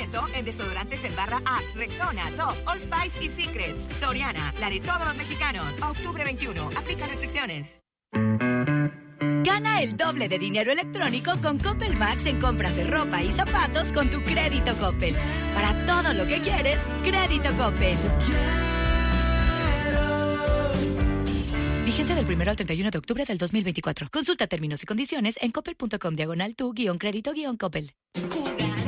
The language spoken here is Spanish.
20% en desodorantes en barra Axe, Rexona, Dove, Old Spice y Secrets. Soriana, la de todos los mexicanos. A octubre 21. Aplica restricciones. Gana el doble de dinero electrónico con Coppel Max en compras de ropa y zapatos con tu crédito Coppel. Para todo lo que quieres, crédito Coppel. Vigencia del 1 al 31 de octubre del 2024. Consulta términos y condiciones en coppel.com/tu-crédito-Coppel.